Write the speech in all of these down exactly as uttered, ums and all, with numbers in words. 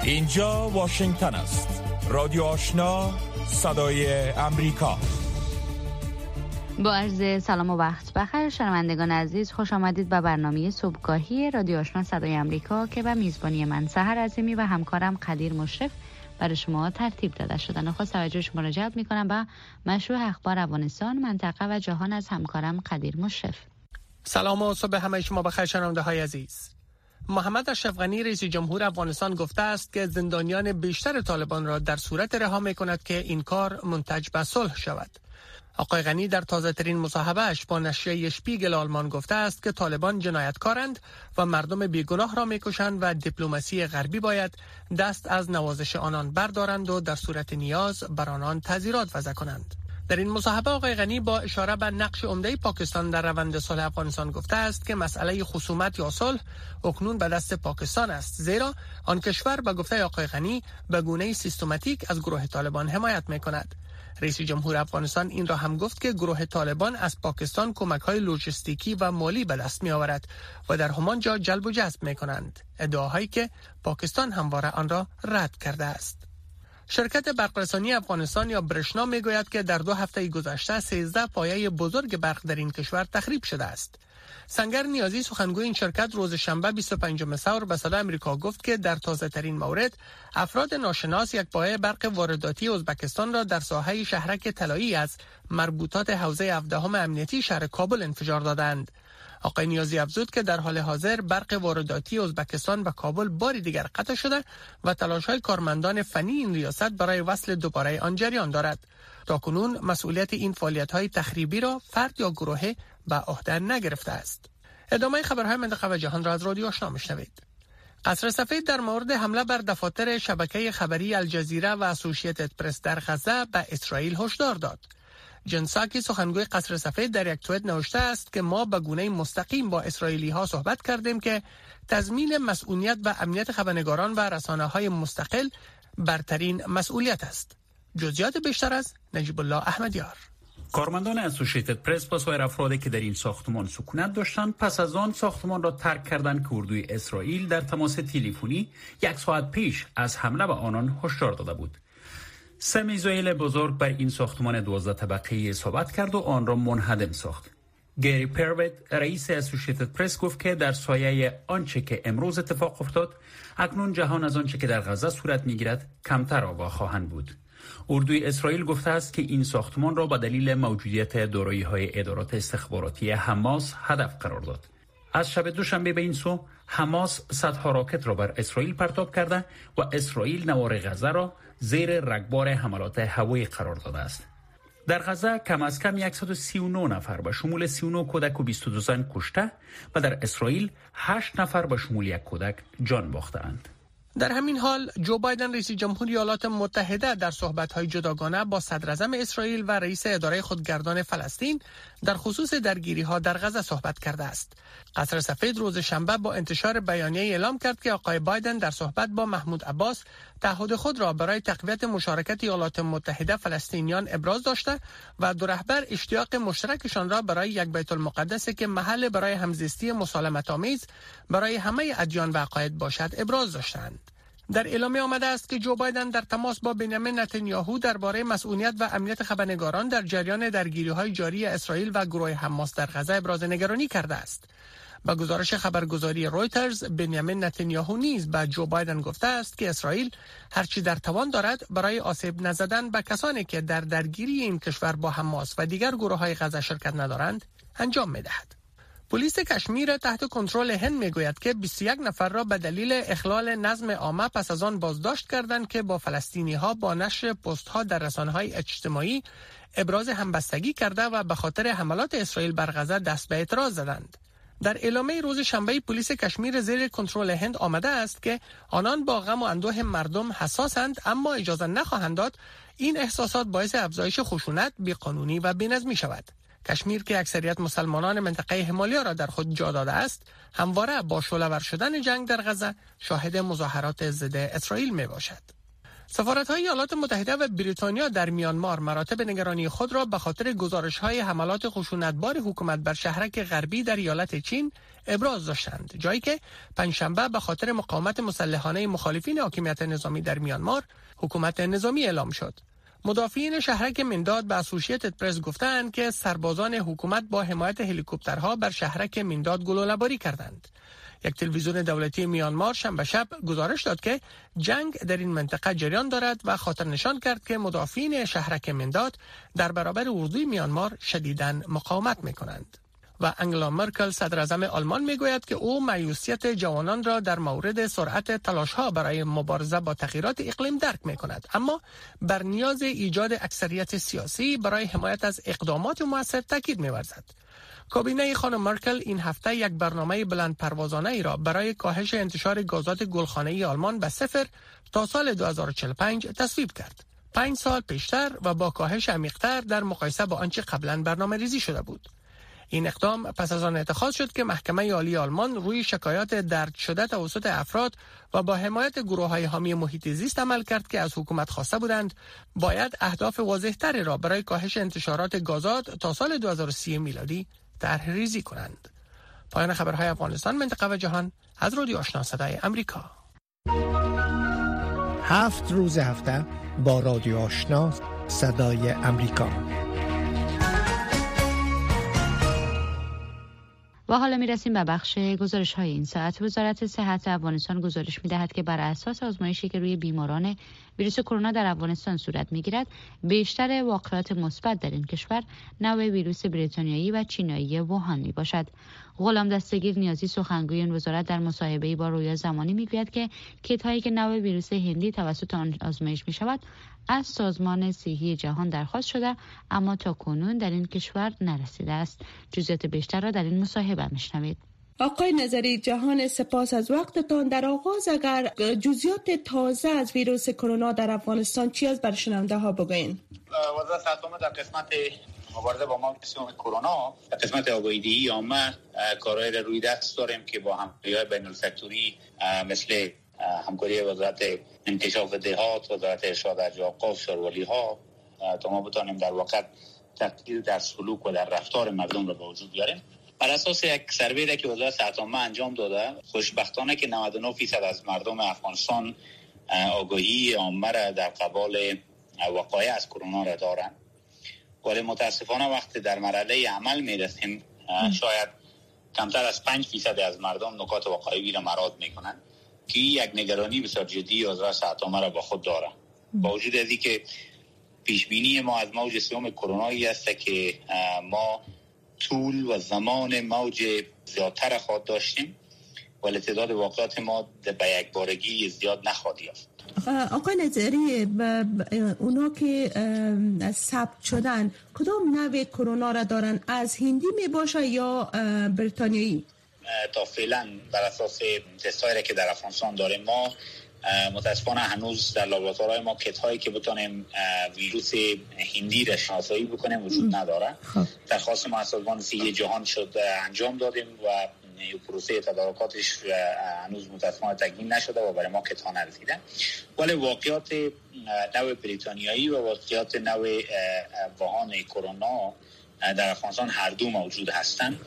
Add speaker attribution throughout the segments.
Speaker 1: اینجا واشنگتن است. رادیو آشنا، صدای امریکا.
Speaker 2: با عرض سلام و وقت بخیر شنوندگان عزیز، خوش آمدید به برنامه صبحگاهی رادیو آشنا صدای امریکا که به میزبانی من سحر عظیمی و همکارم قدیر مشرف برای شما ترتیب داده شده. نخست توجه شما را جلب می‌کنم به مشروع اخبار افغانستان، منطقه و جهان از همکارم قدیر مشرف.
Speaker 3: سلام و صبح همه شما بخیر شنونده‌های عزیز. محمد اشرف غنی رئیس جمهور افغانستان گفته است که زندانیان بیشتر طالبان را در صورت رها می‌کند که این کار منتج به صلح شود. آقای غنی در تازه ترین مصاحبه‌اش با نشریه اشپیگل آلمان گفته است که طالبان جنایتکارند و مردم بیگناه را می‌کشند و دیپلماسی غربی باید دست از نوازش آنان بردارند و در صورت نیاز بر آنان تعزیرات وضع کنند. در این مصاحبه آقای غنی با اشاره به نقش عمده پاکستان در روند صلح افغانستان گفته است که مسئله خصومت یا صلح اکنون به دست پاکستان است، زیرا آن کشور به گفته آقای غنی به گونه سیستماتیک از گروه طالبان حمایت می‌کند. رئیس جمهور افغانستان این را هم گفت که گروه طالبان از پاکستان کمک‌های لوجستیکی و مالی به دست می‌آورد و در همان جا جلب و جذب می‌کنند، ادعاهایی که پاکستان همواره آن را رد کرده است. شرکت برقرسانی افغانستان یا برشنا میگوید که در دو هفته گذشته سیزده پایه بزرگ برق در این کشور تخریب شده است. سنگر نیازی سخنگوی این شرکت روز شنبه بیست و پنجم ثور به صدای آمریکا گفت که در تازه ترین مورد افراد ناشناس یک پایه برق وارداتی ازبکستان را در ساحه شهرک طلایی از مربوطات حوزه هفدهم امنیتی شهر کابل انفجار دادند. آقای نیازی افزود که در حال حاضر برق وارداتی ازبکستان به کابل بار دیگر قطع شده و تلاش‌های کارمندان فنی این ریاست برای وصل دوباره آن جریان دارد. تاکنون مسئولیت این فعالیت‌های تخریبی را فرد یا گروهی به عهده نگرفته است. ادامه خبرهای منطقه و جهان را از رادیو آشنا میشنوید. قصر سفید در مورد حمله بر دفاتر شبکه خبری الجزیره و اسوسییتد پرس در غزه به اسرائیل هشدار داد. جن ساکی سخنگوی قصر سفید در یک توییت نوشته است که ما به گونه مستقیم با اسرائیلی ها صحبت کردیم که تضمین مسئولیت و امنیت خبرنگاران و رسانه های مستقل برترین مسئولیت است. جزئیات بیشتر از نجیب الله احمدیار.
Speaker 4: کارمندان اسوسییتد پرس با سایر افرادی که در این ساختمان سکونت داشتند پس از آن ساختمان را ترک کردند که اردوی اسرائیل در تماس تلفنی یک ساعت پیش از حمله به آنان هشدار داده بود. سه میزایل بزرگ بر این ساختمان دوازده طبقه‌ای اصابت کرد و آن را منهدم ساخت. گری پرویت رئیس اسوسییتد پرس گفت که در سایه آنچه که امروز اتفاق افتاد اکنون جهان از آنچه که در غزه صورت می‌گیرد کمتر آگاه خواهند بود. اردوی اسرائیل گفته است که این ساختمان را به دلیل موجودیت دارایی‌های ادارات استخباراتی حماس هدف قرار داد. از شب دوشنبه به این سو حماس صدها راکت را بر اسرائیل پرتاب کرده و اسرائیل نوار غزه را زیر رگبار حملات هوایی قرار داده است. در غزه کم از کم صد و سی و نه نفر به شمول سی و نه کودک و بیست و دو زن کشته و در اسرائیل هشت نفر به شمول یک کودک جان باختند.
Speaker 3: در همین حال جو بایدن رئیس جمهوری ایالات متحده در صحبت‌های جداگانه با صدراعظم اسرائیل و رئیس اداره خودگردان فلسطین در خصوص درگیری‌ها در غزه صحبت کرده است. قصر سفید روز شنبه با انتشار بیانیه اعلام کرد که آقای بایدن در صحبت با محمود عباس تعهد خود را برای تقویت مشارکت ایالات متحده فلسطینیان ابراز داشته و دو رهبر اشتیاق مشترکشان را برای یک بیت المقدس که محل برای همزیستی مسالمت‌آمیز برای همه ادیان و عقاید باشد ابراز داشتند. در اعلامیه آمده است که جو بایدن در تماس با بنیامین نتانیاهو درباره مسئولیت و امنیت خبرنگاران در جریان درگیری‌های جاری اسرائیل و گروه حماس در غزه ابراز نگرانی کرده است. با گزارش خبرگزاری رویترز، بنیامین نتانیاهو نیز به جو بایدن گفته است که اسرائیل هرچی در توان دارد برای آسیب نزدن به کسانی که در درگیری این کشور با حماس و دیگر گروه‌های غزه شرکت ندارند انجام می‌دهد. پلیس کشمیر تحت کنترل هند میگوید که بیست و یک نفر را به دلیل اخلال نظم عامه پس از آن بازداشت کردند که با فلسطینی‌ها با نشر پست‌ها در رسانه‌های اجتماعی ابراز همبستگی کرده و به خاطر حملات اسرائیل بر غزه دست به اعتراض زدند. در اعلامیه روز شنبه پلیس کشمیر زیر کنترل هند آمده است که آنان با غم و اندوه مردم حساسند، اما اجازه نخواهند داد این احساسات باعث افزایش خشونت، بیقانونی و بی‌نظمی شود. کشمیر که اکثریت مسلمانان منطقه همالیا را در خود جا داده است، همواره با شعله‌ور شدن جنگ در غزه شاهد مظاهرات ضد اسرائیل می باشد. سفارت‌های ایالات متحده و بریتانیا در میانمار مراتب نگرانی خود را به خاطر گزارش‌های حملات خشونتبار حکومت بر شهرک غربی در ایالت چین ابراز داشتند، جایی که پنجشنبه به خاطر مقاومت مسلحانه مخالفین حاکمیت نظامی در میانمار حکومت نظامی اعلام شد. مدافعین شهرک منداد به اسوسییتد پرس گفتند که سربازان حکومت با حمایت هلیکوپترها بر شهرک منداد گلوله‌باری کردند. یک تلویزیون دولتی میانمار شنبه شب گزارش داد که جنگ در این منطقه جریان دارد و خاطر نشان کرد که مدافعین شهرک منداد در برابر اردوی میانمار شدیداً مقاومت می‌کنند. و انگلا مرکل صدر اعظم آلمان میگوید که او مایوسیت جوانان را در مورد سرعت تلاش‌ها برای مبارزه با تغییرات اقلیم درک می‌کند، اما بر نیاز ایجاد اکثریت سیاسی برای حمایت از اقدامات مؤثر تاکید می‌ورزد. کابینه خانم مرکل این هفته یک برنامه بلند پروازانه ای را برای کاهش انتشار گازات گلخانه‌ای آلمان به صفر تا سال دو هزار و چهل و پنج تصویب کرد. پنج سال پیشتر و با کاهش عمیق‌تر در مقایسه با آنچه قبلا برنامه‌ریزی شده بود. این اقدام پس از آن اتخاذ شد که محکمه عالی آلمان روی شکایات درج شده توسط افراد و با حمایت گروه‌های حامی محیط زیست عمل کرد که از حکومت خواسته بودند باید اهداف واضح‌تری را برای کاهش انتشارات گازات تا سال دو هزار و سی میلادی طرح ریزی کنند. پایان خبرهای افغانستان، منطقه و جهان از رادیو آشنا صدای امریکا.
Speaker 5: هفت روز هفته با رادیو آشنا صدای امریکا.
Speaker 2: و حالا میرسیم به بخش گزارش های این ساعت. وزارت صحت افغانستان گزارش میدهد که بر اساس آزمایشی که روی بیماران ویروس کرونا در افغانستان صورت میگیرد، بیشتر واقعات مثبت در این کشور نوع ویروس بریتانیایی و چینایی ووهان می باشد. غلام دستگیر نیازی سخنگوی این وزارت در مصاحبه‌ای با رویا زمانی میگوید که کیت هایی که نوع ویروس هندی توسط آن آزمایش می شود از سازمان صحی جهان درخواست شده، اما تا کنون در این کشور نرسیده است. جزئیات بیشتر را در این مصاحبه میشنوید.
Speaker 6: آقای نظری جهان، سپاس از وقتتان. در آغاز اگر جزئیات تازه از ویروس کرونا در افغانستان چی از بر شنونده ها بگوین؟
Speaker 7: وزارت صحت در قسمت مبارزه با ویروس کرونا در قسمت آگاهی‌دهی عامه کارهای روی دست داریم که با همکاری‌های بین‌السکتوری مثل همکاری وزارت انکشاف دهات، وزارت ارشاد از اوقاف، شاروالی‌ها تا ما بتانیم در واقع تغییر در سلوک و در رفتار مردم را به وجود بیاریم. بر اساس یک سروی که وزارت صحت عامه انجام داده، خوشبختانه که نود و نه درصد از مردم افغانستان آگاهی عامه را در قبال وقایع از کرونا را دارند. ولی متاسفانه وقتی در مرحله عمل میرسیم شاید کمتر از پنج درصد از مردم نکات واقعی را مراد میکنند که یک نگرانی بسیار جدی وزارت صحت عامه را با خود داره. با وجود از اینکه پیش بینی ما از موج سوم کرونایی است که ما طول و زمان موج زیادتر خواهد داشتیم، ولی تعداد واقعات ما به یک بارگی زیاد نخواهد یافت.
Speaker 6: آقای نظری، اونا که ثبت شدن کدام نوع کرونا را دارن؟ از هندی می باشه یا بریتانیایی؟
Speaker 7: تا فعلا بر اساس تستایی که در افغانستان داریم ما متاسفانه هنوز در لابراتوارهای ما کیت هایی که بتونیم ویروس هندی را شناسایی بکنیم وجود نداره. درخواست ما از سازمان صحی جهان شد انجام دادیم و پروسه تدارکاتش هنوز متاسفانه تکمیل نشده و برای ما کیت ها نرسیده، ولی واقعات نوع بریتانیایی و واقعات نوع ووهان کرونا در افغانستان هر دو موجود هستند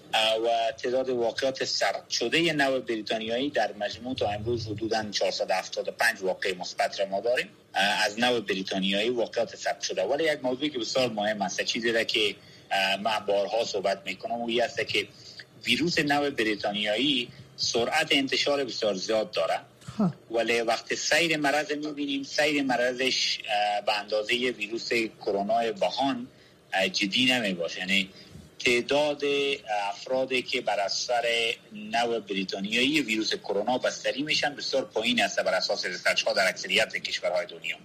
Speaker 7: و تعداد واقعات ثبت شده نوع بریتانیایی در مجموع تا امروز حدوداً چهارصد و هفتاد و پنج واقع مثبت را ما داریم از نوع بریتانیایی واقعات ثبت شده. ولی یک موضوعی که بسیار مهم است، چیزی را که من بارها صحبت میکنم، اون است که ویروس نوع بریتانیایی سرعت انتشار بسیار زیاد داره، ولی وقتی سیر مرض میبینیم سیر مرضش به اندازه ویروس کرونا ووهان جدی نمی باشه. یعنی تعداد افرادی که بر اثر نوع بریتانیایی ویروس کرونا بستری میشن بسیار پایین است بر اساس ریسرچ ها در اکثریت کشورهای دنیا.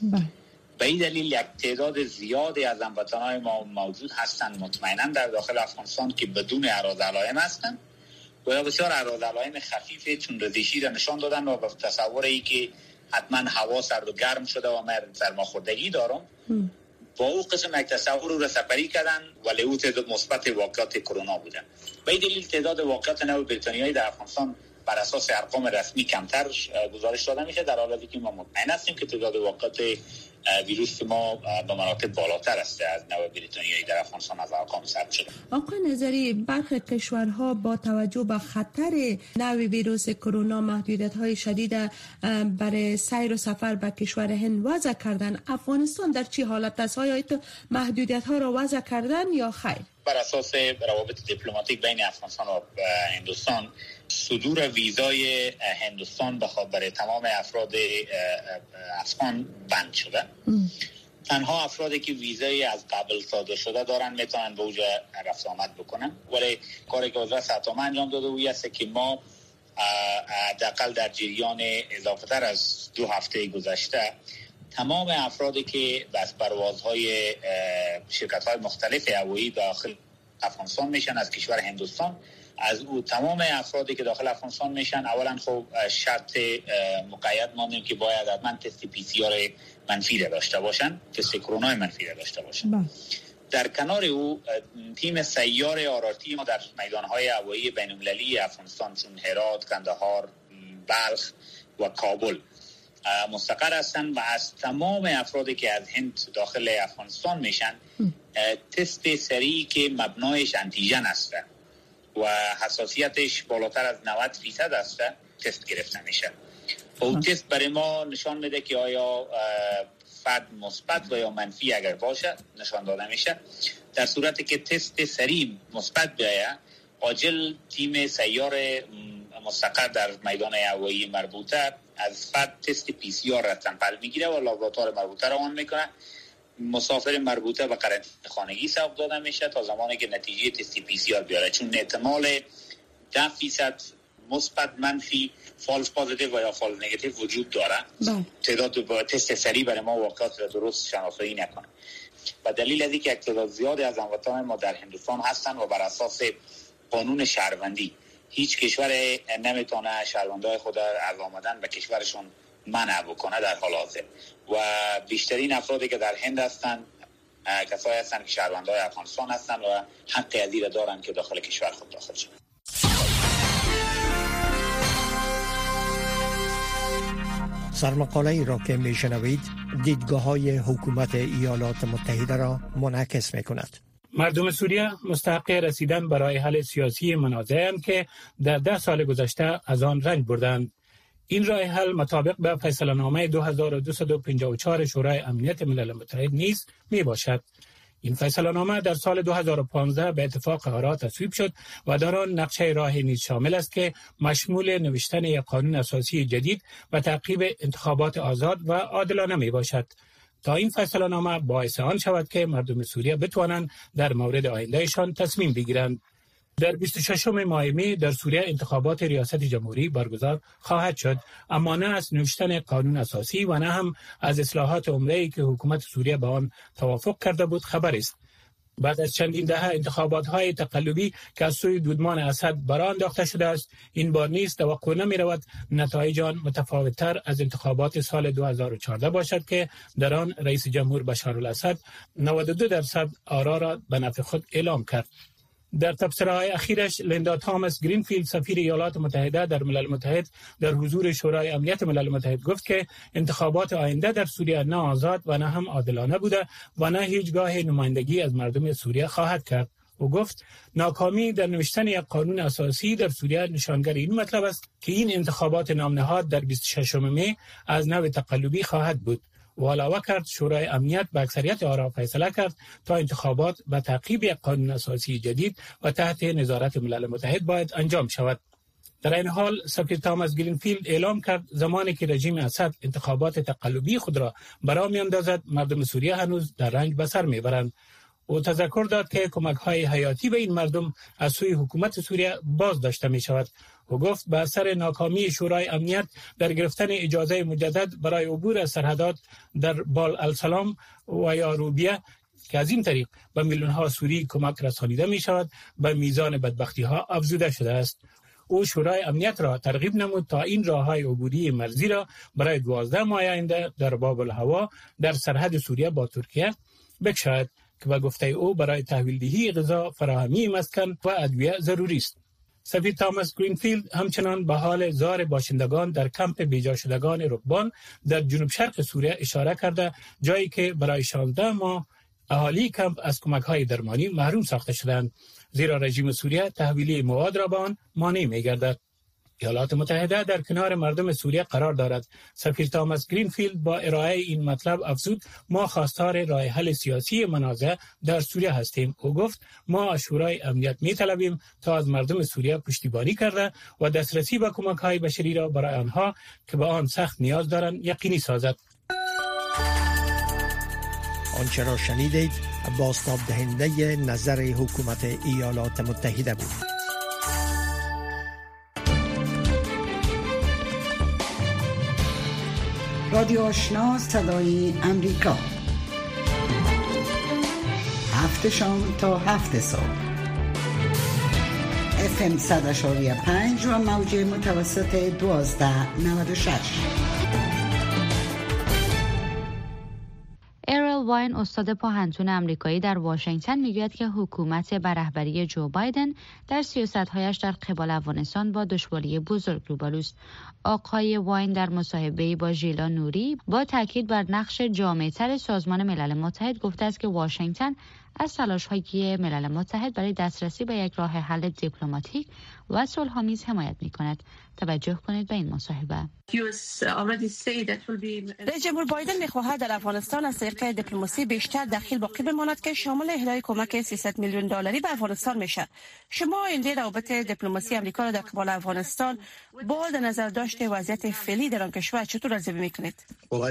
Speaker 7: به این دلیل یک تعداد زیادی از هموطنان ما موجود هستند مطمئنا در داخل افغانستان که بدون اعراض علائم هستند و یا بسیار اعراض علائم خفیفه چون رزشی را نشان دادن و به تصور ای که حتما هوا سرد و گرم شده و من سرماخوردگی دارم م. با او قسم یک تصور رو سپری کردن ولی او تعداد مثبت واقعات کرونا بوده. به این دلیل تعداد واقعات نوع بریتانیایی در افغانستان بر اساس ارقام رسمی کمتر گزارش داده میشه، در حالی که ما مطمئن هستیم که تعداد واقعات ویروس ما به مراتب بالاتر است از نوع بریتانیایی در افغانستان از ارقام ثبت شده.
Speaker 6: آقای نظری، برخی کشورها با توجه به خطر نوع ویروس کرونا محدودیت‌های شدید برای سیر و سفر به کشور هند وضع کردن. افغانستان در چه حالت است؟ آیا محدودیت‌ها را وضع کردن یا خیر؟
Speaker 7: بر اساس روابط دیپلماتیک بین افغانستان و هندوستان، صدور ویزای هندوستان برای تمام افراد افغان بند شده. ام. تنها افرادی که ویزای از قبل صادر شده دارن میتونن به اونجا رفت آمد بکنن، ولی کاری که وزارت صحت عامه انجام داده وی است که ما حداقل در جریان اضافه تر از دو هفته گذشته تمام افرادی که از پروازهای شرکت‌های مختلف هوایی داخل افغانستان میشن از کشور هندوستان، از او تمام افرادی که داخل افغانستان میشن اولا خب شرط مقید ماندیم که باید حتما تست پی سی آر منفی داشته باشن، تست کرونا منفی داشته باشن. با. در کنار او تیم سیار آر آر تی ما در میدان‌های هوایی بین‌المللی افغانستان چون هرات، کندهار، بلخ و کابل مستقر هستند و از تمام افرادی که از هند داخل افغانستان میشن تست سریعی که مبنایش انتیژن است و حساسیتش بالاتر از نود فیصد است تست گرفته میشه. اون تست برای ما نشان میده که آیا فرد مثبت و یا منفی اگر باشه نشان داده میشه. در صورتی که تست سریع مثبت بیاید، عاجل تیم سیار مستقر در میدان هوایی مربوطه از فرد تست پی سی آر را سمپل میگیره و لابراتوار مربوطه را آن میکنه. مسافر مربوطه به قرنطینه خانگی سوق داده میشه تا زمانی که نتیجه تست پی سی آر بیاره، چون احتمال ده فیصد مثبت، منفی، فالس پازیتیو و یا فالس نگاتیو وجود داره. تعداد با تست سریع برای ما واقعات را درست شناسایی نکنه و دلیل از اینکه تعداد زیادی از هموطنان ما در هندوستان هستن و بر اساس قانون شهروندی هیچ کشور نمیتونه شهروندای خود از آمدن به کشورشون منع بکنه در حال حاضر و بیشترین افرادی که در هند هستن کسایی هستن که شهروندای افغانستان هستن و حق ازیر دارن که داخل کشور خود داخل شدن.
Speaker 5: سرمقاله ای را که میشنوید دیدگاه های حکومت ایالات متحده را منعکس میکند.
Speaker 8: مردم سوریه مستحق رسیدن به راه حل سیاسی منازعه‌اند که در ده سال گذشته از آن رنج بردند. این راه حل مطابق به فیصله نامه دو هزار و دویست و پنجاه و چهار شورای امنیت ملل متحد نیز می باشد. این فیصله نامه در سال دو هزار و پانزده به اتفاق آرا تصویب شد و در آن نقشه راه نیز شامل است که مشمول نوشتن یک قانون اساسی جدید و تعقیب انتخابات آزاد و عادلانه می باشد. تا این فیصله نامه باعث آن شود که مردم سوریه بتوانند در مورد آیندهشان تصمیم بگیرند. در بیست و ششم ماه می در سوریه انتخابات ریاست جمهوری برگزار خواهد شد، اما نه از نوشتن قانون اساسی و نه هم از اصلاحات عمده‌ای که حکومت سوریه با آن توافق کرده بود خبر است. بعد از چندین دهه انتخابات‌های تقلبی که از سوی دودمان اسد برآ انداخته شده است، این بار نیز توقع نمی‌رود نتایج آن متفاوت‌تر از انتخابات سال دو هزار و چهارده باشد که در آن رئیس جمهور بشارالاسد نود و دو درصد آرا را به نفع خود اعلام کرد. در تبصره‌های اخیرش لیندا تامس گرینفیلد سفیر ایالات متحده در ملل متحد در حضور شورای امنیت ملل متحد گفت که انتخابات آینده در سوریه نه آزاد و نه هم عادلانه بوده و نه هیچگاه نمایندگی از مردم سوریه خواهد کرد. او گفت ناکامی در نوشتن یک قانون اساسی در سوریه نشانگر این مطلب است که این انتخابات نامنهاد در بیست و ششم می از نوع تقلبی خواهد بود. و علاوه کرد شورای امنیت به اکثریت آرا فیصله کرد تا انتخابات به تعقیب یک قانون اساسی جدید و تحت نظارت ملل متحد باید انجام شود. در این حال سفیر تامس گرینفیلد اعلام کرد زمانی که رژیم اسد انتخابات تقلبی خود را برا میاندازد مردم سوریه هنوز در رنج به سر میبرند. او تذکر داد که کمک‌های حیاتی به این مردم از سوی حکومت سوریه باز داشته می شود. او گفت به اثر ناکامی شورای امنیت در گرفتن اجازه مجدد برای عبور از سرحدات در بال السلام و یا روبیه که از این طریق به میلیون‌ها سوری کمک رسانیده می شود به میزان بدبختی‌ها افزوده شده است. او شورای امنیت را ترغیب نمود تا این راه‌های عبوری مرزی را برای دوازده ماه آینده در باب الهوا در سرحد سوریه با ترکیه بگشاید که به گفته او برای تحویل دهی غذا، فراهمی مسکن و ادویه ضروری است. سفیر تاماس گرینفیلد همچنان به حال زار باشندگان در کمپ بیجا شدگان رکبان در جنوب شرق سوریه اشاره کرده، جایی که برای شانزده ماه اهالی کمپ از کمک‌های درمانی محروم ساخته شدند، زیرا رژیم سوریه تحویل مواد را به آن مانع می‌گردد. ایالات متحده در کنار مردم سوریه قرار دارد. سفیر تاماس گرینفیلد با ارائه این مطلب افزود: ما خواستار راه حل سیاسی منازع در سوریه هستیم. او گفت: ما از شورای امنیت می‌طلبیم تا از مردم سوریه پشتیبانی کرده و دسترسی به کمک‌های بشری را برای آنها که به آن سخت نیاز دارند یقینی سازد.
Speaker 5: آنچه را شنیدید بازتاب دهنده نظر حکومت ایالات متحده بود.
Speaker 9: رادیو آشنا صدای امریکا، هفت شام تا هفت صبح، اف ام صد و پنج و موج متوسط دوازده نود و شش.
Speaker 2: واین استاد پاهنتون امریکایی در واشنگتن میگوید که حکومت بر رهبری جو بایدن در سیاست‌هایش در قبال افغانستان با دشواری بزرگ روبروست. آقای واین در مصاحبه‌ای با ژیلا نوری با تاکید بر نقش جامع‌تر سازمان ملل متحد گفته است که واشنگتن از تلاش‌های ملل متحد برای دسترسی به یک راه حل دیپلماتیک و صلح‌آمیز حمایت می‌کند. توجه کنید به این مصاحبه.
Speaker 10: رئیس جمهور بایدن می‌خواهد در افغانستان از طریق دیپلماسی بیشتر دخیل باقی بماند که شامل اهدای کمک سیصد میلیون دلاری به افغانستان میشه. شما این روابط دیپلماسی آمریکا را در قبال افغانستان با در نظر داشته وضعیت فعلی در آن کشور چطور ارزیابی می‌کنید؟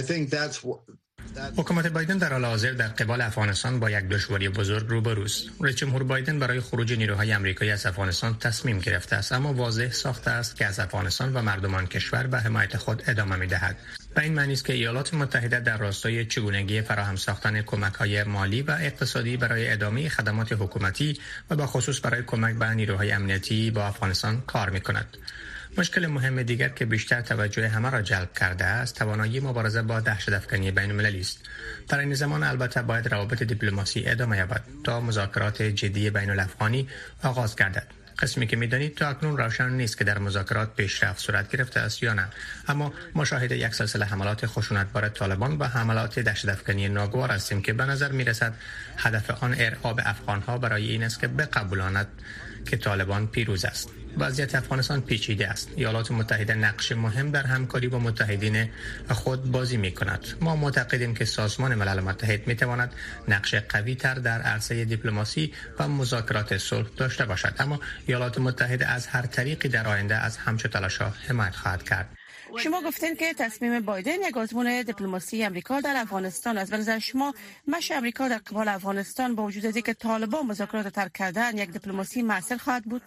Speaker 11: حکومت بایدن در حال حاضر در قبال افغانستان با یک دشواری بزرگ روبروست. رئیس جمهور بایدن برای خروج نیروهای آمریکایی از افغانستان تصمیم گرفته است، اما واضح ساخته است که از افغانستان و مردمان کشور به حمایت خود ادامه می‌دهد. به این معنی است که ایالات متحده در راستای چگونگی فراهم ساختن کمک‌های مالی و اقتصادی برای ادامه خدمات حکومتی و به خصوص برای کمک به نیروهای امنیتی با افغانستان کار می‌کند. مشکل مهم دیگر که بیشتر توجه همه را جلب کرده است توانایی مبارزه با دهشت‌افکنی بین‌المللی است. در این زمان البته باید روابط دیپلماسی ادامه یابد تا مذاکرات جدی بین‌الافغانی آغاز گردد. قسمی که می‌دانید تا اکنون روشن نیست که در مذاکرات پیشرفت صورت گرفته است یا نه، اما ما شاهد یک سلسله حملات خشونتبار طالبان و حملات دهشت‌افکنی ناگوار هستیم که به نظر می‌رسد هدف آن ارعاب افغان‌ها برای این است که بقبولاند که طالبان پیروز است. وضعیت افغانستان پیچیده است. ایالات متحده نقش مهم در همکاری با متحدین خود بازی می کند. ما معتقدیم که سازمان ملل متحد می تواند نقش قوی تر در عرصه دیپلماسی و مذاکرات صلح داشته باشد، اما ایالات متحده از هر طریقی در آینده از همچون تلاش‌ها حمایت خواهد کرد.
Speaker 10: شما گفتین که تصمیم بایدن یک آزمون دیپلماسی امریکا در افغانستان است. به نظر شما مش امریکا در قبال افغانستان با وجود از اینکه طالبان مذاکرات ترک کردن یک دیپلماسی موثر خواهد بود؟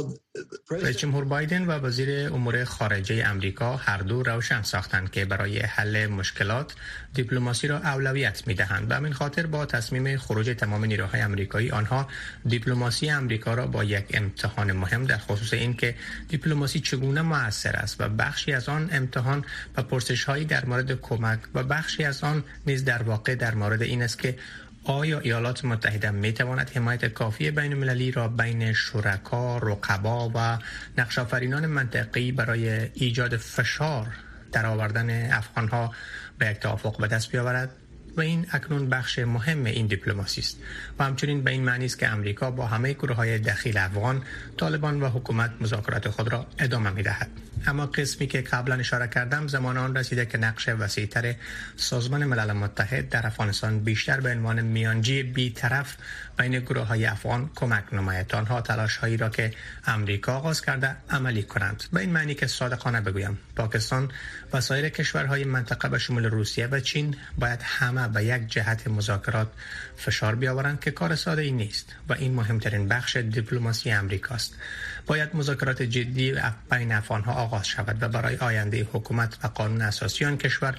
Speaker 11: رئیس جمهور بایدن و وزیر امور خارجه امریکا هر دو روشن ساختند که برای حل مشکلات دیپلماسی را اولویت می‌دهند. به همین خاطر با تصمیم خروج تمام نیروهای آمریکایی آنها دیپلماسی امریکا را با یک امتحان مهم در خصوص این که دیپلماسی چگونه مؤثر است و بخشی از آن امتحان و پرسش‌هایی در مورد کمک و بخشی از آن نیز در واقع در مورد این است که آیا ایالات متحده می تواند حمایت کافی بین المللی را بین شرکا، رقبا و نقش‌آفرینان منطقه‌ای برای ایجاد فشار در آوردن افغان‌ها به یک توافق به دست بیاورد؟ و این اکنون بخش مهم این دیپلماسی است و همچنین به این معنی است که امریکا با همه گروه‌های دخیل افغان، طالبان و حکومت مذاکرات خود را ادامه می‌دهد. اما قسمی که قبلا اشاره کردم زمان آن رسیده که نقش وسیع‌تر سازمان ملل متحد در افغانستان بیشتر به عنوان میانجی بی‌طرف بین گروه‌های افغان کمک نماید، آنها تلاش‌هایی را که امریکا آغاز کرده عملی کنند. به این معنی که صادقانه بگویم پاکستان و سایر کشورهای منطقه به شمول روسیه و چین باید همه به یک جهت مذاکرات فشار بیاورند که کار ساده ای نیست و این مهمترین بخش دیپلماسی امریکاست. باید مذاکرات جدی بین افغان‌ها آغاز شود و برای آینده حکومت و قانون اساسی آن کشور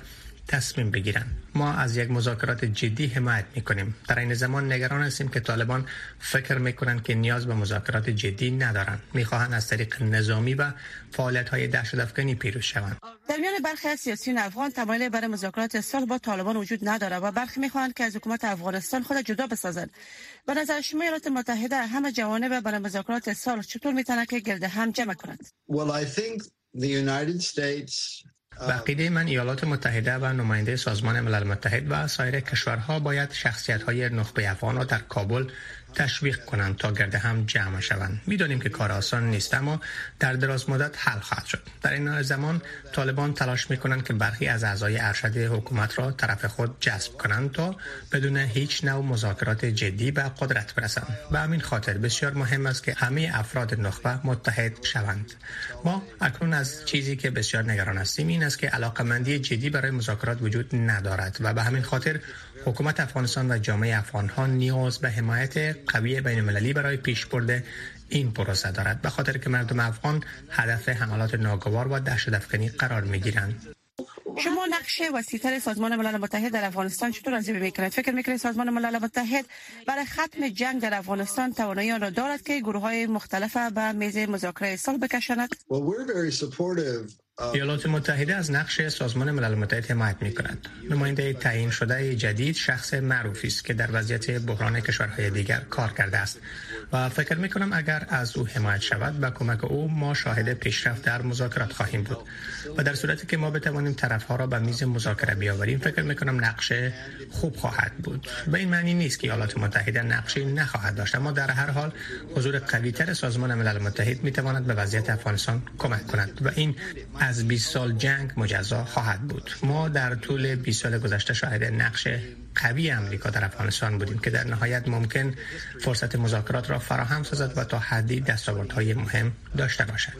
Speaker 11: تصمیم بگیرند. ما از یک مذاکرات جدی حمایت میکنیم. در این زمان نگران هستیم که طالبان فکر میکنند که نیاز به مذاکرات جدی ندارند. میخواهند از طریق نظامی و فعالیت‌های دهشت‌افکنی پیروز شوند.
Speaker 10: در میان برخی از سیاسیون افغان تمایل برای مذاکرات صلح با طالبان وجود نداره و برخی میخواهند که از حکومت افغانستان خود جدا بسازند. به نظر شما ایالات متحده همه جوانب برای مذاکرات صلح چطور میتونه که گرد هم جمع کند؟
Speaker 12: Well, I think the United States
Speaker 11: به عقیده من ایالات متحده و نماینده سازمان ملل متحد و سایر کشورها باید شخصیت‌های نخبه افغان را در کابل تشویق کنند تا گرد هم جمع شوند. می‌دانیم که کار آسان نیست، اما در دراز مدت حل خواهد شد. در این زمان طالبان تلاش می‌کنند که برخی از اعضای ارشد حکومت را طرف خود جذب کنند تا بدون هیچ نوع مذاکرات جدی به قدرت برسند. به همین خاطر بسیار مهم است که همه افراد نخبه متحد شوند. ما اکنون از چیزی که بسیار نگران هستیم این است که علاقمندی جدی برای مذاکرات وجود ندارد و به همین خاطر حکومت افغانستان و جامعه افغان‌ها نیاز به حمایت قوی بین‌المللی برای پیشبرد این پروسه دارد، به خاطر که مردم افغان هدف حملات ناگوار و دهشت‌افکنی قرار می‌گیرند.
Speaker 10: شما نقش وسیع‌تر سازمان ملل متحد در افغانستان چطور ارزیابی می‌کنید؟ فکر می‌کنید سازمان ملل متحد برای ختم جنگ در افغانستان توانایی آن را دارد که گروه‌های مختلف به میز مذاکره صلح بکشاند؟
Speaker 12: well, we're very supportive.
Speaker 11: ایالات متحده از نقش سازمان ملل متحد حمایت می‌کند. نماینده تعیین شده جدید شخص معروفی است که در وضعیت بحران کشورهای دیگر کار کرده است و فکر می‌کنم اگر از او حمایت شود با کمک او ما شاهد پیشرفت در مذاکرات خواهیم بود و در صورتی که ما بتوانیم طرف‌ها را به میز مذاکره بیاوریم فکر می‌کنم نقش خوب خواهد بود. به این معنی نیست که ایالات متحده نقشی نخواهد داشت، اما در هر حال حضور قوی‌تر سازمان ملل متحد می‌تواند به وضعیت افغانستان کمک کند و این از بیست سال جنگ مجزا خواهد بود. ما در طول بیست سال گذشته شاهد نقش قوی امریکا در افغانستان بودیم که در نهایت ممکن فرصت مذاکرات را فراهم سازد و تا حدی دستاوردهای مهم داشته باشد.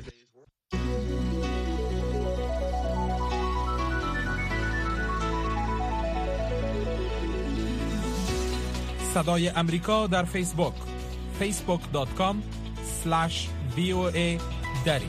Speaker 1: صدای امریکا در فیسبوک فیسبوک دات کام اسلش وی او ای دری.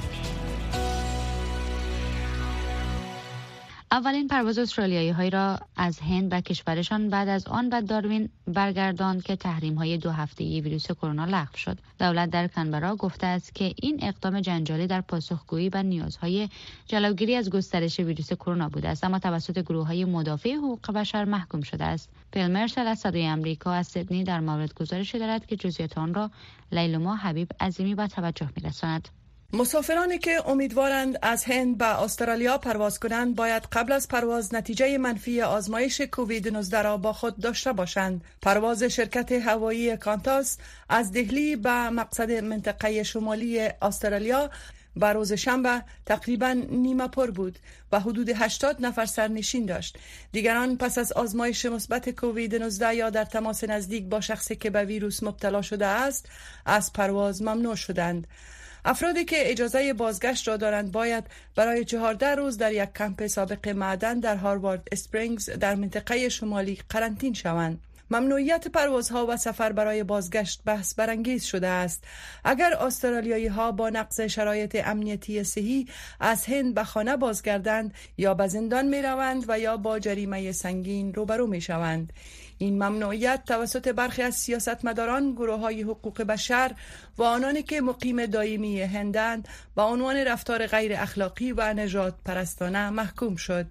Speaker 2: اولین پرواز استرالیایی هایی را از هند به کشورشان بعد از آن به داروین برگرداند که تحریم های دو هفته‌ای ویروس کرونا لغو شد. دولت در کانبرا گفته است که این اقدام جنجالی در پاسخگویی به نیازهای جلوگیری از گسترش ویروس کرونا بوده است، اما توسط گروه های مدافع حقوق بشر محکوم شده است. پیل مرسل از صدای آمریکا از سیدنی در مورد گزارشی دارد که جزئیات آن را لیلما حبیب عظیمی به توجه می‌رساند.
Speaker 13: مسافرانی که امیدوارند از هند به استرالیا پرواز کنند باید قبل از پرواز نتیجه منفی آزمایش کووید نوزده را با خود داشته باشند. پرواز شرکت هوایی کانتاس از دهلی به مقصد منطقه شمالی استرالیا به روز شنبه تقریبا نیمه پر بود و حدود هشتاد نفر سرنشین داشت. دیگران پس از آزمایش مثبت کووید نوزده یا در تماس نزدیک با شخصی که به ویروس مبتلا شده است از پرواز ممنوع شدند. افرادی که اجازه بازگشت را دارند باید برای چهارده روز در یک کمپ سابق معدن در هاروارد اسپرینگز در منطقه شمالی قرنطین شوند. ممنوعیت پروازها و سفر برای بازگشت بحث برانگیز شده است. اگر استرالیایی ها با نقض شرایط امنیتی صحی از هند به خانه بازگردند یا به زندان می روند و یا با جریمه سنگین روبرو می شوند. این ممنوعیت توسط برخی از سیاستمداران، گروه‌های حقوق بشر و آنانی که مقیم دائمی هندند با عنوان رفتار غیر اخلاقی و نژاد پرستانه محکوم شد.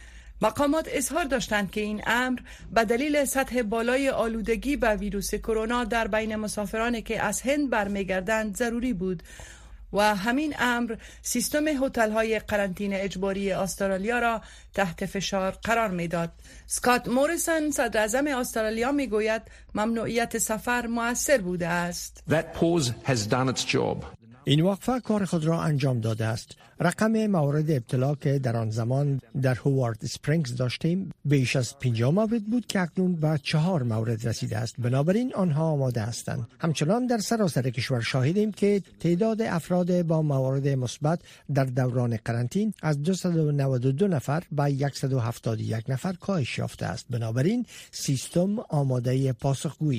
Speaker 13: مقامات اظهار داشتند که این امر به دلیل سطح بالای آلودگی به ویروس کرونا در بین مسافرانی که از هند برمیگردند ضروری بود و همین امر سیستم هتل‌های قرنطینه اجباری استرالیا را تحت فشار قرار می‌داد. اسکات موریسون صدر اعظم استرالیا می‌گوید ممنوعیت سفر مؤثر بوده است.
Speaker 14: That pause has done its job.
Speaker 5: این وقفه کار خود را انجام داده است. رقم موارد ابتلا که در آن زمان در هاوارد اسپرینگز داشتیم بیش از پنجاه مورد بود که اکنون به چهار مورد رسیده است. بنابراین آنها آماده هستند. همچنان در سراسر کشور شاهدیم که تعداد افراد با موارد مثبت در دوران قرنطین از دویست و نود و دو نفر به صد و هفتاد و یک نفر کاهش یافته است. بنابراین سیستم آماده پاسخگویی است.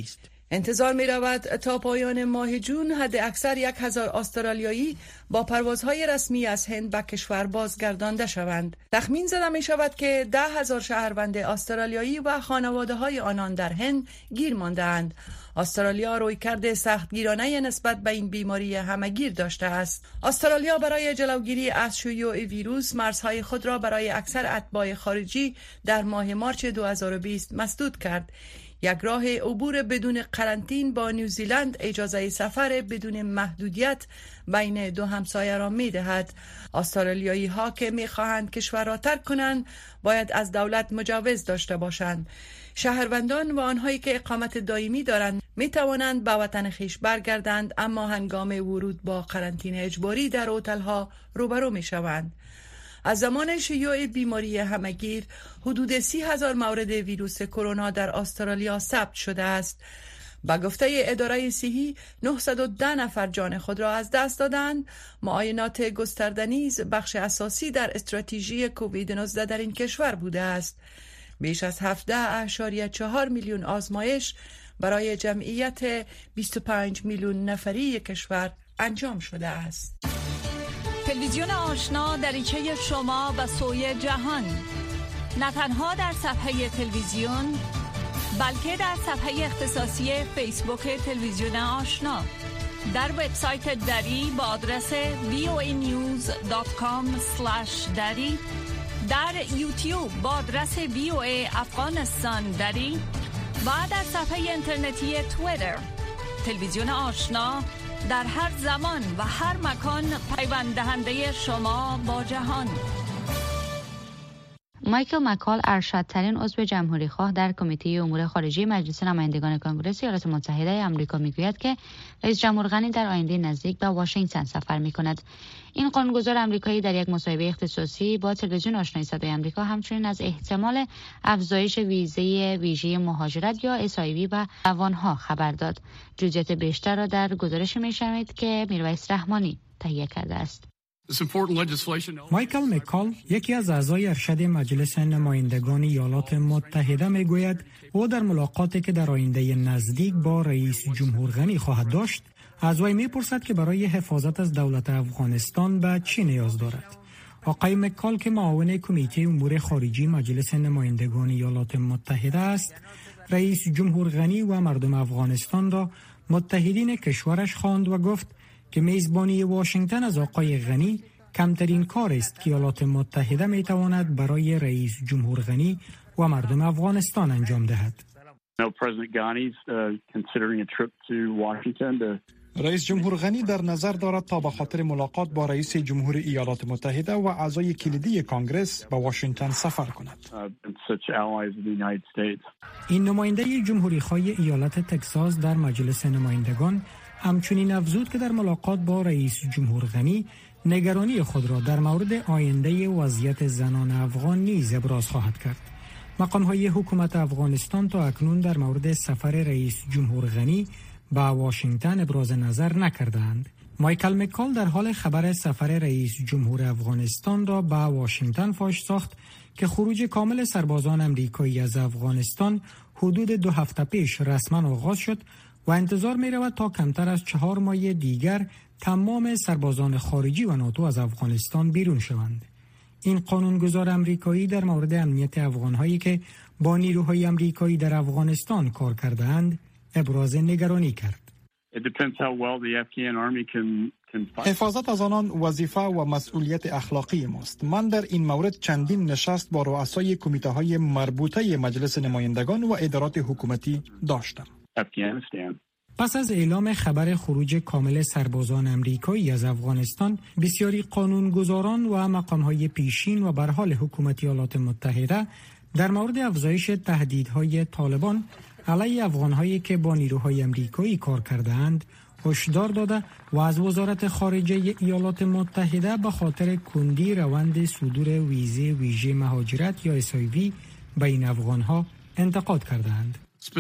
Speaker 13: انتظار می رود تا پایان ماه جون حد اکثر یک هزار استرالیایی با پروازهای رسمی از هند به کشور بازگردانده شوند. تخمین زده می شود که ده هزار شهروند استرالیایی و خانواده های آنان در هند گیر مانده‌اند. استرالیا رویکرد سختگیرانه نسبت به این بیماری همه‌گیر داشته است. استرالیا برای جلوگیری از شیوع ویروس مرزهای خود را برای اکثر اتباع خارجی در ماه مارچ دو هزار و بیست مسدود کرد. یک راه عبور بدون قرنطین با نیوزیلند اجازه سفر بدون محدودیت بین دو همسایه را می دهد. استرالیایی ها که می خواهند کشور را ترک کنند باید از دولت مجوز داشته باشند. شهروندان و آنهایی که اقامت دائمی دارند می توانند به وطن خویش برگردند، اما هنگام ورود با قرنطینه اجباری در هتل ها روبرو می شوند. از زمان شیوع بیماری همه‌گیر حدود سی هزار مورد ویروس کرونا در استرالیا ثبت شده است. با گفته اداره صحی نهصد و ده نفر جان خود را از دست دادند. معاینات گسترده نیز بخش اساسی در استراتژی کووید نوزده در این کشور بوده است. بیش از هفده اعشاریه چهار میلیون آزمایش برای جمعیت بیست و پنج میلیون نفری کشور انجام شده است.
Speaker 15: تلویزیون آشنا دریچه شما به سوی جهان، نه تنها در صفحه تلویزیون بلکه در صفحه اختصاصی فیسبوک تلویزیون آشنا، در وبسایت دری با آدرس وی او ای نیوز دات کام اسلش دری، در یوتیوب با آدرس وی او ای افغانستان دری و در صفحه اینترنتی توییتر. تلویزیون آشنا در هر زمان و هر مکان پیوند دهنده شما با جهان.
Speaker 2: مایکل مکال ارشدترین عضو جمهوری خواه در کمیته امور خارجه مجلس نمایندگان کنگره ایالات متحده آمریکا میگوید که رئیس جمهور غنی در آینده نزدیک به واشنگتن سفر میکند. این قانونگذار آمریکایی در یک مصاحبه اختصاصی با تلویزیون آشنای صدای آمریکا همچنین از احتمال افزایش ویزه ویژه مهاجرت یا اس آی وی به افغان‌ها خبر داد. جزئیات بیشتر را در گزارشی میشنوید که میرویس رحمانی تهیه کرده است.
Speaker 16: مایکل مکال، یکی از اعضای ارشد مجلس نمایندگان ایالات متحده، میگوید او در ملاقاتی که در آینده نزدیک با رئیس جمهور غنی خواهد داشت، از وی میپرسد که برای حفاظت از دولت افغانستان به چی نیاز دارد. آقای مکال که معاون کمیته امور خارجی مجلس نمایندگان ایالات متحده است، رئیس جمهور غنی و مردم افغانستان را متحدین کشورش خواند و گفت که میزبانی واشنگتن از آقای غنی کمترین کار است که ایالات متحده می تواند برای رئیس جمهور غنی و مردم افغانستان انجام دهد.
Speaker 17: رئیس جمهور غنی در نظر دارد تا به خاطر ملاقات با رئیس جمهور ایالات متحده و اعضای کلیدی کانگرس به واشنگتن سفر کند.
Speaker 16: این نماینده جمهوری خواه ایالت تگزاس در مجلس نمایندگان همچنین افزود که در ملاقات با رئیس جمهور غنی نگرانی خود را در مورد آینده وضعیت زنان افغان نیز ابراز خواهد کرد. مقام‌های حکومت افغانستان تا اکنون در مورد سفر رئیس جمهور غنی به واشنگتن ابراز نظر نکردند. مایکل مکال در حال خبر سفر رئیس جمهور افغانستان را به واشنگتن فاش ساخت که خروج کامل سربازان امریکایی از افغانستان حدود دو هفته پیش رسما آغاز شد و انتظار می رود تا کمتر از چهار ماه دیگر تمام سربازان خارجی و ناتو از افغانستان بیرون شوند. این قانونگذار امریکایی در مورد امنیت افغانهایی که با نیروهای امریکایی در افغانستان کار کردند ابراز نگرانی کرد.
Speaker 17: حفاظت از آنان وظیفه و مسئولیت اخلاقی ماست. من در این مورد چندین نشست با رؤسای کمیته های مربوطه مجلس نمایندگان و ادارات حکومتی داشتم.
Speaker 16: پس از اعلام خبر خروج کامل سربازان امریکایی از افغانستان، بسیاری قانونگذاران و مقام‌های پیشین و برحال حکومت ایالات متحده در مورد افزایش تهدیدهای طالبان علیه افغان‌هایی که با نیروهای امریکایی کار کرده‌اند هشدار داده و از وزارت خارجه ایالات متحده به خاطر کندی روند صدور ویزه ویژه مهاجرت یا اس آی وی بین افغان‌ها انتقاد کرده‌اند.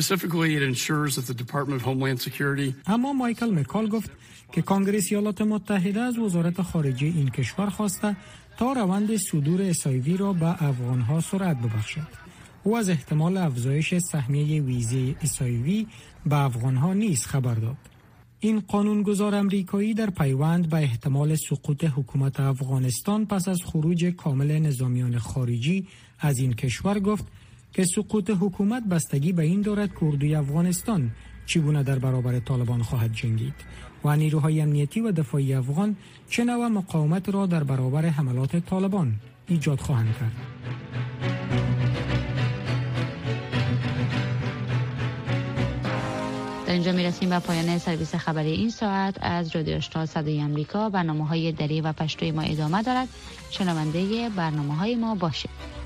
Speaker 16: اما مایکل مکال گفت که کانگرس ایالات متحده از وزارت خارجه این کشور خواسته تا روند صدور اس آی وی را به افغان‌ها سرعت ببخشد. او از احتمال افزایش سهمیه ویزه اسایوی به افغانها نیز خبر داد. این قانونگذار امریکایی در پیوند به احتمال سقوط حکومت افغانستان پس از خروج کامل نظامیان خارجی از این کشور گفت که سقوط حکومت بستگی به این دارد که اردوی افغانستان چگونه در برابر طالبان خواهد جنگید و نیروهای امنیتی و دفاعی افغان چه نوع مقاومت را در برابر حملات طالبان ایجاد خواهند کرد.
Speaker 2: در اینجا میرسیم به پایان سرویس خبری این ساعت از رادیو آشنا صدای آمریکا. برنامه‌های دری و پشتوی ما ادامه دارد. شنونده برنامه‌های ما باشید.